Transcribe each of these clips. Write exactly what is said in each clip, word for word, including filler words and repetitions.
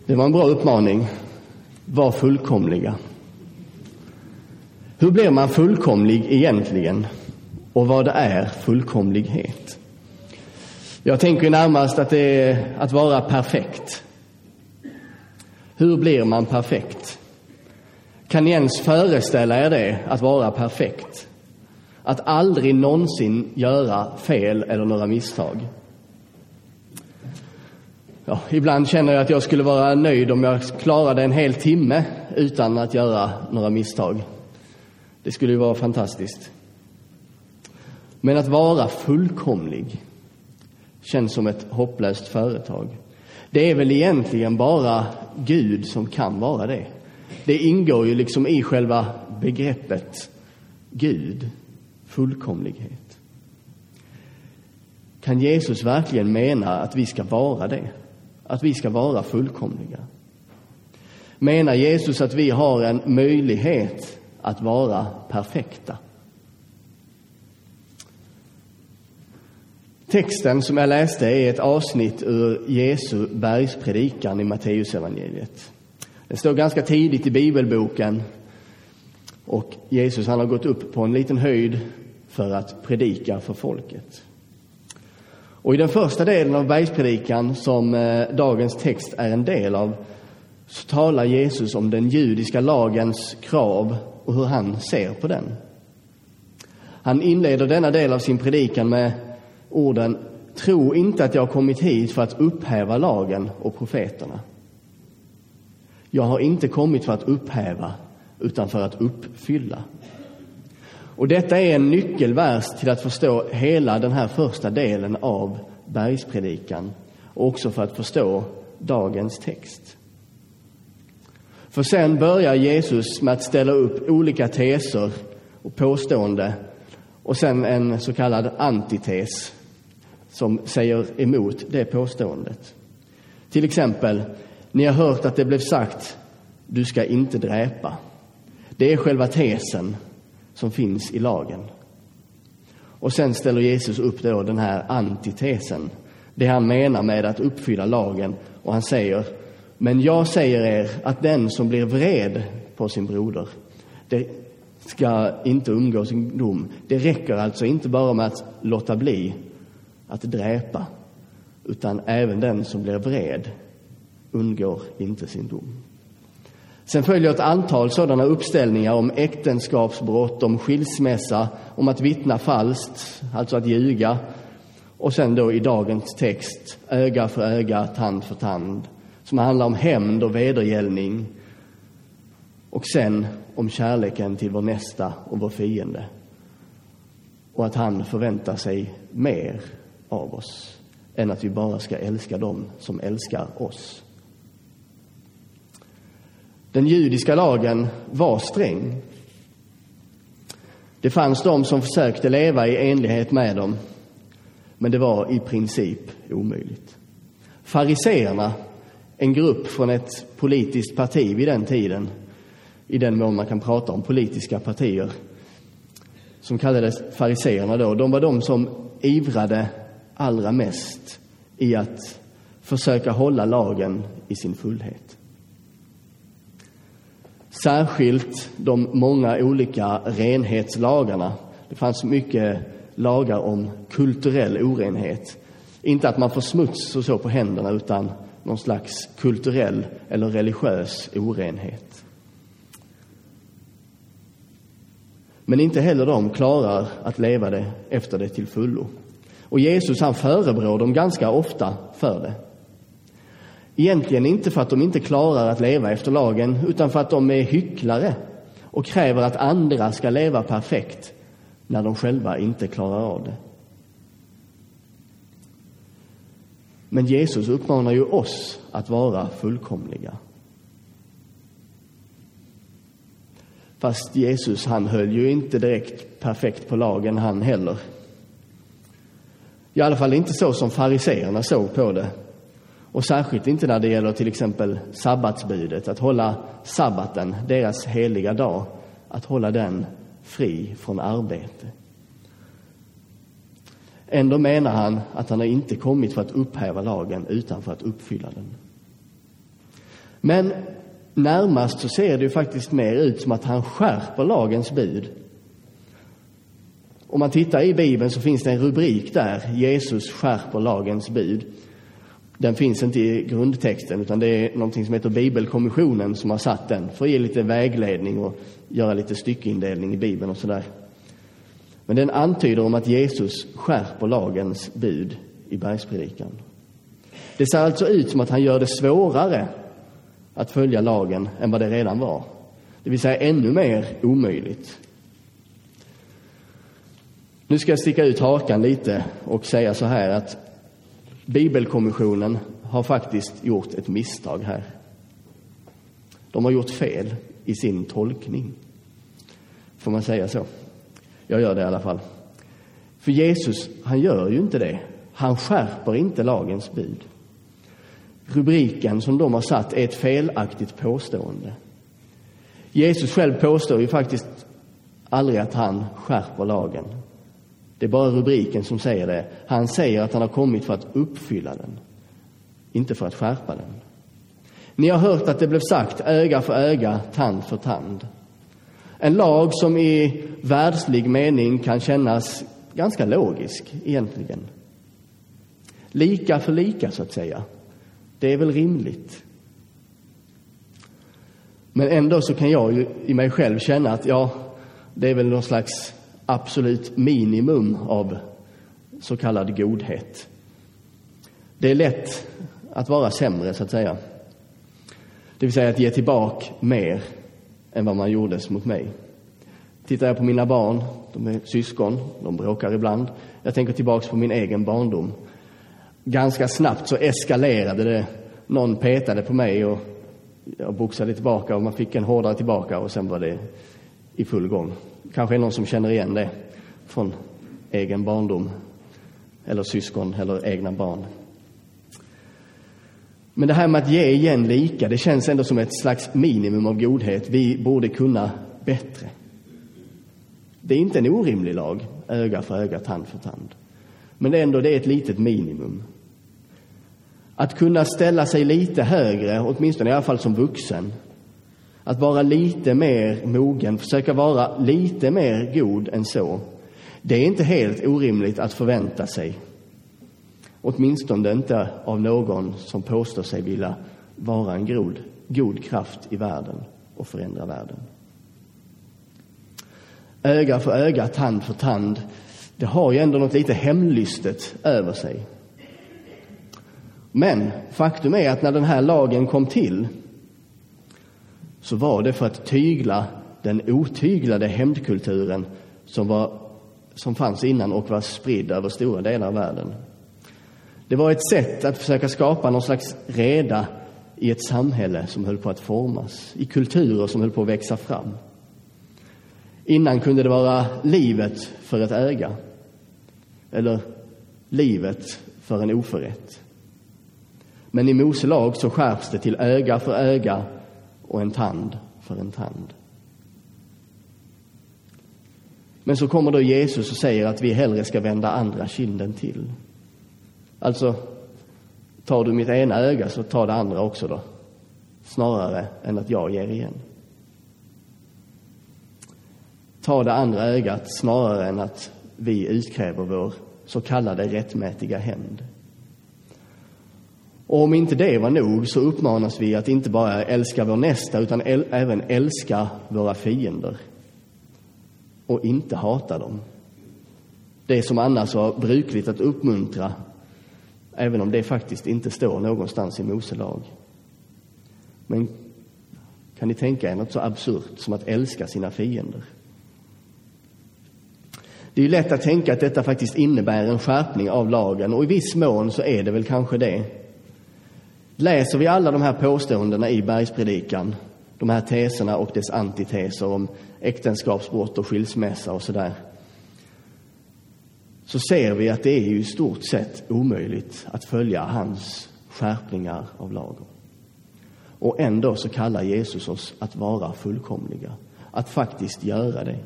Det var en bra uppmaning. Var fullkomliga. Hur blir man fullkomlig egentligen? Och vad är fullkomlighet? Jag tänker närmast att det är att vara perfekt. Hur blir man perfekt? Kan ni ens föreställa er det, att vara perfekt? Att aldrig någonsin göra fel eller några misstag. Ja, ibland känner jag att jag skulle vara nöjd om jag klarade en hel timme utan att göra några misstag. Det skulle ju vara fantastiskt. Men att vara fullkomlig känns som ett hopplöst företag. Det är väl egentligen bara Gud som kan vara det. Det ingår ju liksom i själva begreppet Gud, fullkomlighet. Kan Jesus verkligen mena att vi ska vara det? Att vi ska vara fullkomliga? Menar Jesus att vi har en möjlighet att vara perfekta? Texten som jag läste är ett avsnitt ur Jesu bergspredikan i Matteusevangeliet. Det står ganska tidigt i bibelboken, och Jesus han har gått upp på en liten höjd för att predika för folket. Och i den första delen av bergspredikan, som eh, dagens text är en del av, så talar Jesus om den judiska lagens krav och hur han ser på den. Han inleder denna del av sin predikan med orden: tro inte att jag har kommit hit för att upphäva lagen och profeterna. Jag har inte kommit för att upphäva, utan för att uppfylla. Och detta är en nyckelvers till att förstå hela den här första delen av bergspredikan, och också för att förstå dagens text. För sen börjar Jesus med att ställa upp olika teser och påstående, och sen en så kallad antites som säger emot det påståendet. Till exempel, ni har hört att det blev sagt, du ska inte dräpa. Det är själva tesen som finns i lagen. Och sen ställer Jesus upp då den här antitesen, det han menar med att uppfylla lagen, och han säger: men jag säger er att den som blir vred på sin broder, det ska inte umgå sin dom. Det räcker alltså inte bara med att låta bli att dräpa, utan även den som blir vred undgår inte sin dom. Sen följer ett antal sådana uppställningar om äktenskapsbrott, om skilsmässa, om att vittna falskt, alltså att ljuga. Och sen då i dagens text, öga för öga, tand för tand, som handlar om hämnd och vedergällning. Och sen om kärleken till vår nästa och vår fiende. Och att han förväntar sig mer av oss än att vi bara ska älska dem som älskar oss. Den judiska lagen var sträng. Det fanns de som försökte leva i enlighet med dem, men det var i princip omöjligt. Fariseerna, en grupp från ett politiskt parti vid den tiden, i den mån man kan prata om politiska partier, som kallades fariseerna då, de var de som ivrade allra mest i att försöka hålla lagen i sin fullhet. Särskilt de många olika renhetslagarna. Det fanns mycket lagar om kulturell orenhet. Inte att man får smuts och så på händerna, utan någon slags kulturell eller religiös orenhet. Men inte heller de klarar att leva det efter det till fullo. Och Jesus han förebrår dem ganska ofta för det. Egentligen inte för att de inte klarar att leva efter lagen, utan för att de är hycklare och kräver att andra ska leva perfekt när de själva inte klarar av det. Men Jesus uppmanar ju oss att vara fullkomliga. Fast Jesus han höll ju inte direkt perfekt på lagen han heller. I alla fall inte så som fariseerna såg på det. Och särskilt inte när det gäller till exempel sabbatsbudet, att hålla sabbaten, deras heliga dag, att hålla den fri från arbete. Ändå menar han att han har inte kommit för att upphäva lagen utan för att uppfylla den. Men närmast så ser det ju faktiskt mer ut som att han skärper lagens bud. Om man tittar i Bibeln så finns det en rubrik där, Jesus skärper lagens bud. Den finns inte i grundtexten, utan det är någonting som heter Bibelkommissionen som har satt den för att ge lite vägledning och göra lite styckindelning i Bibeln och sådär. Men den antyder om att Jesus skärper lagens bud i bergspredikan. Det ser alltså ut som att han gör det svårare att följa lagen än vad det redan var. Det vill säga ännu mer omöjligt. Nu ska jag sticka ut hakan lite och säga så här att Bibelkommissionen har faktiskt gjort ett misstag här. De har gjort fel i sin tolkning. Får man säga så? Jag gör det i alla fall. För Jesus, han gör ju inte det. Han skärper inte lagens bud. Rubriken som de har satt är ett felaktigt påstående. Jesus själv påstår ju faktiskt aldrig att han skärper lagen. Det är bara rubriken som säger det. Han säger att han har kommit för att uppfylla den, inte för att skärpa den. Ni har hört att det blev sagt öga för öga, tand för tand. En lag som i världslig mening kan kännas ganska logisk egentligen. Lika för lika så att säga. Det är väl rimligt. Men ändå så kan jag ju i mig själv känna att ja, det är väl någon slags absolut minimum av så kallad godhet. Det är lätt att vara sämre så att säga. Det vill säga att ge tillbaka mer än vad man gjorde mot mig. Tittar jag på mina barn, de är syskon, de bråkar ibland. Jag tänker tillbaka på min egen barndom. Ganska snabbt så eskalerade det. Någon petade på mig och jag boxade tillbaka och man fick en hårdare tillbaka och sen var det i full gång. Kanske är någon som känner igen det från egen barndom eller syskon eller egna barn. Men det här med att ge igen lika, det känns ändå som ett slags minimum av godhet. Vi borde kunna bättre. Det är inte en orimlig lag, öga för öga, tand för tand. Men ändå det är ett litet minimum. Att kunna ställa sig lite högre, åtminstone i alla fall som vuxen. Att vara lite mer mogen, försöka vara lite mer god än så. Det är inte helt orimligt att förvänta sig. Åtminstone inte av någon som påstår sig vilja vara en god, god kraft i världen och förändra världen. Öga för öga, tand för tand. Det har ju ändå något lite hemlystet över sig. Men faktum är att när den här lagen kom till så var det för att tygla den otyglade hämndkulturen som, var, som fanns innan och var spridd över stora delar av världen. Det var ett sätt att försöka skapa någon slags reda i ett samhälle som höll på att formas, i kulturer som höll på att växa fram. Innan kunde det vara livet för ett öga eller livet för en oförrätt. Men i Mose lag så skärps det till öga för öga och en tand för en tand. Men så kommer då Jesus och säger att vi hellre ska vända andra kinden till. Alltså, tar du mitt ena öga så tar det andra också då. Snarare än att jag ger igen. Ta det andra ögat snarare än att vi utkräver vår så kallade rättmätiga hämnd. Och om inte det var nog så uppmanas vi att inte bara älska vår nästa utan äl- även älska våra fiender. Och inte hata dem. Det som annars var brukligt att uppmuntra, även om det faktiskt inte står någonstans i Mose lag. Men kan ni tänka er något så absurt som att älska sina fiender? Det är ju lätt att tänka att detta faktiskt innebär en skärpning av lagen, och i viss mån så är det väl kanske det. Läser vi alla de här påståendena i bergspredikan, de här teserna och dess antiteser om äktenskapsbrott och skilsmässa och sådär, så ser vi att det är ju i stort sett omöjligt att följa hans skärpningar av lagen. Och ändå så kallar Jesus oss att vara fullkomliga, att faktiskt göra det.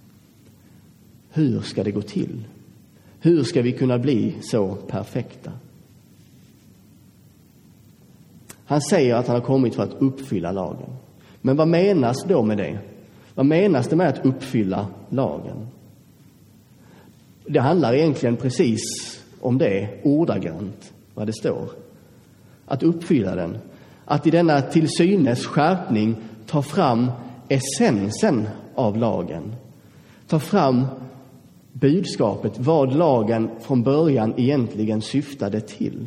Hur ska det gå till? Hur ska vi kunna bli så perfekta? Han säger att han har kommit för att uppfylla lagen. Men vad menas då med det? Vad menas det med att uppfylla lagen? Det handlar egentligen precis om det, ordagrant, vad det står. Att uppfylla den. Att i denna till synes skärpning ta fram essensen av lagen. Ta fram budskapet, vad lagen från början egentligen syftade till.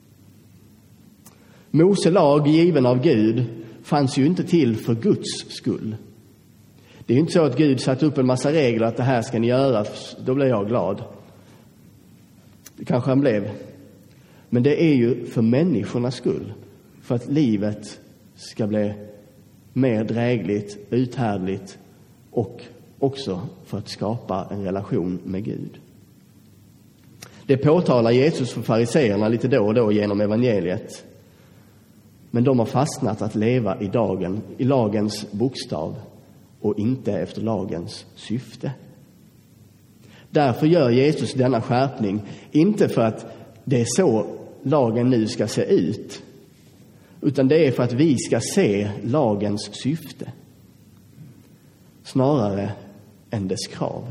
Mose lag, given av Gud, fanns ju inte till för Guds skull. Det är ju inte så att Gud satt upp en massa regler att det här ska ni göra, då blir jag glad. Det kanske han blev. Men det är ju för människornas skull. För att livet ska bli mer drägligt, uthärdligt och också för att skapa en relation med Gud. Det påtalar Jesus för fariseerna lite då och då genom evangeliet. Men de har fastnat att leva i dagen, i lagens bokstav och inte efter lagens syfte. Därför gör Jesus denna skärpning, inte för att det är så lagen nu ska se ut, utan det är för att vi ska se lagens syfte snarare än dess krav.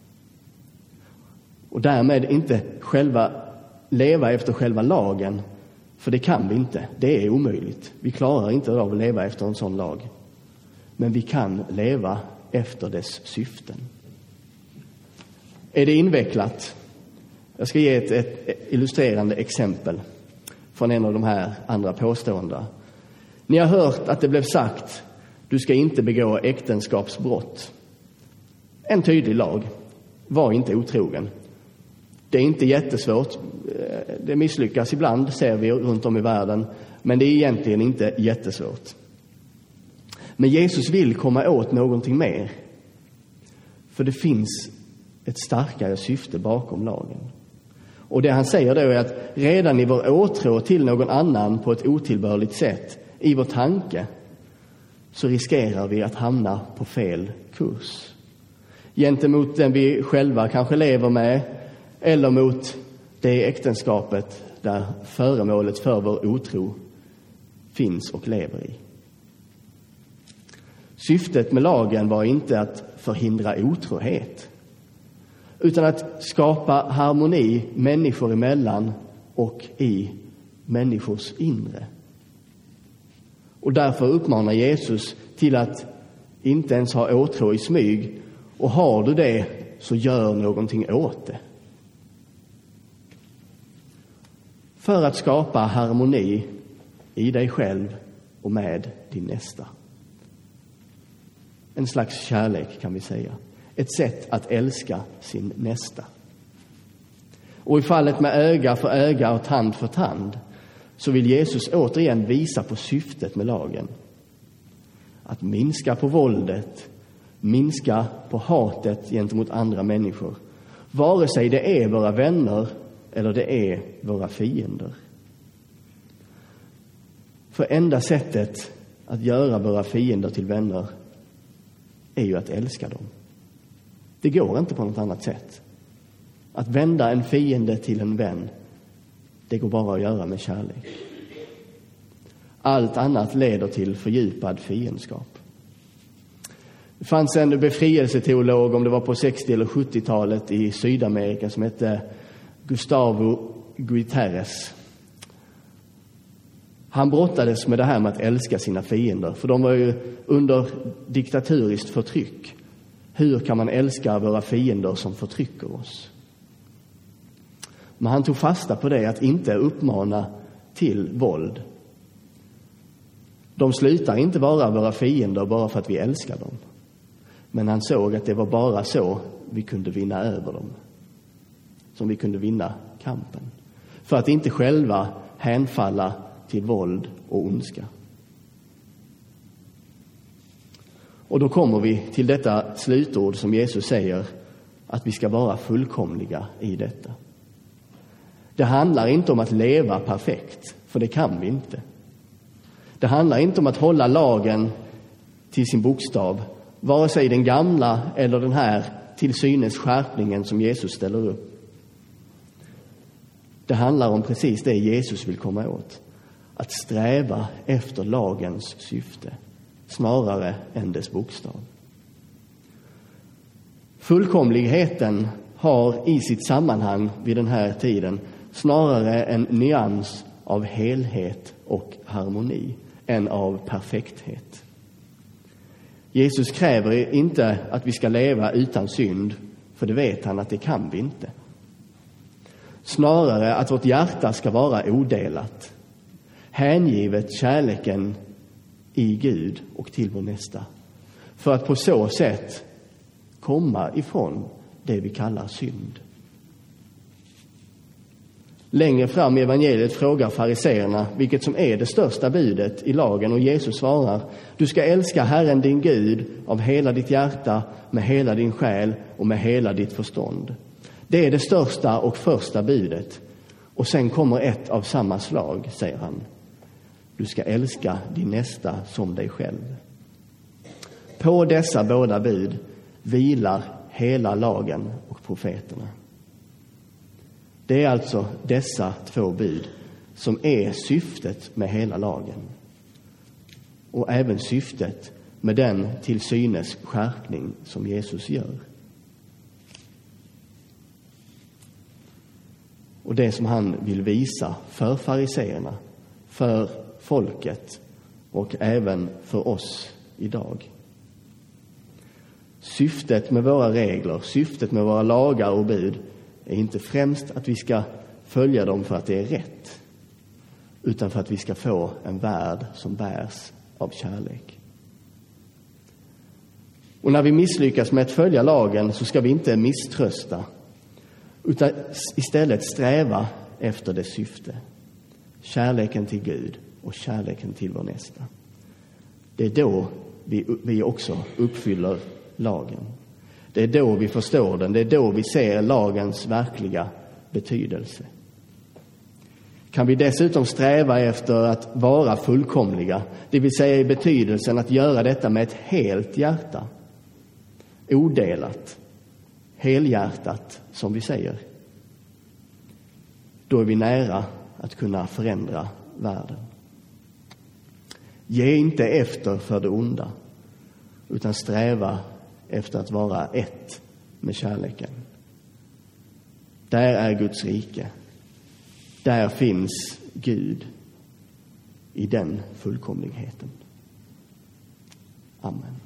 Och därmed inte själva leva efter själva lagen, för det kan vi inte. Det är omöjligt. Vi klarar inte av att leva efter en sån lag. Men vi kan leva efter dess syften. Är det invecklat? Jag ska ge ett, ett illustrerande exempel från en av de här andra påståendena. Ni har hört att det blev sagt, du ska inte begå äktenskapsbrott. En tydlig lag. Var inte otrogen. Det är inte jättesvårt. Det misslyckas ibland, ser vi runt om i världen. Men det är egentligen inte jättesvårt. Men Jesus vill komma åt någonting mer. För det finns ett starkare syfte bakom lagen. Och det han säger då är att redan i vår åtrå till någon annan på ett otillbörligt sätt, i vår tanke, så riskerar vi att hamna på fel kurs. Gentemot den vi själva kanske lever med, eller mot det äktenskapet där föremålet för vår otro finns och lever i. Syftet med lagen var inte att förhindra otrohet, utan att skapa harmoni människor emellan och i människors inre. Och därför uppmanar Jesus till att inte ens ha åtrå i smyg. Och har du det, så gör någonting åt det. För att skapa harmoni i dig själv och med din nästa. En slags kärlek, kan vi säga. Ett sätt att älska sin nästa. Och i fallet med öga för öga och tand för tand, så vill Jesus återigen visa på syftet med lagen. Att minska på våldet, minska på hatet gentemot andra människor. Vare sig det är våra vänner eller det är våra fiender. För enda sättet att göra våra fiender till vänner är ju att älska dem. Det går inte på något annat sätt. Att vända en fiende till en vän, det går bara att göra med kärlek. Allt annat leder till fördjupad fiendskap. Det fanns en befrielseteolog, om det var på sextio- eller sjuttiotalet i Sydamerika, som hette Gustavo Gutierrez. Han brottades med det här med att älska sina fiender, för de var ju under diktaturiskt förtryck. Hur kan man älska våra fiender som förtrycker oss? Men han tog fasta på det, att inte uppmana till våld. De slutar inte vara våra fiender bara för att vi älskar dem. Men han såg att det var bara så vi kunde vinna över dem. Som vi kunde vinna kampen. För att inte själva hänfalla till våld och ondska. Och då kommer vi till detta slutord som Jesus säger, att vi ska vara fullkomliga i detta. Det handlar inte om att leva perfekt, för det kan vi inte. Det handlar inte om att hålla lagen till sin bokstav, vare sig den gamla eller den här till synes skärpningen som Jesus ställer upp. Det handlar om precis det Jesus vill komma åt. att sträva efter lagens syfte snarare än dess bokstav. Fullkomligheten har i sitt sammanhang vid den här tiden snarare en nyans av helhet och harmoni än av perfekthet. Jesus kräver inte att vi ska leva utan synd, för det vet han att det kan vi inte. Snarare att vårt hjärta ska vara odelat, hängivet kärleken i Gud och till vår nästa, för att på så sätt komma ifrån det vi kallar synd. Längre fram i evangeliet frågar fariseerna vilket som är det största budet i lagen, och Jesus svarar: du ska älska Herren din Gud av hela ditt hjärta, med hela din själ och med hela ditt förstånd. Det är det största och första budet. Och sen kommer ett av samma slag, säger han. Du ska älska din nästa som dig själv. På dessa båda bud vilar hela lagen och profeterna. Det är alltså dessa två bud som är syftet med hela lagen. Och även syftet med den till synes skärpning som Jesus gör. Och det som han vill visa för fariseerna, för folket och även för oss idag. Syftet med våra regler, syftet med våra lagar och bud är inte främst att vi ska följa dem för att det är rätt, utan för att vi ska få en värld som bärs av kärlek. Och när vi misslyckas med att följa lagen så ska vi inte misströsta, utan istället sträva efter dess syfte. Kärleken till Gud och kärleken till vår nästa. Det är då vi, vi också uppfyller lagen. Det är då vi förstår den. Det är då vi ser lagens verkliga betydelse. Kan vi dessutom sträva efter att vara fullkomliga, det vill säga i betydelsen att göra detta med ett helt hjärta, odelat, helhjärtat som vi säger, då är vi nära att kunna förändra världen. Ge inte efter för det onda, utan sträva efter att vara ett med kärleken. Där är Guds rike. Där finns Gud i den fullkomligheten. Amen.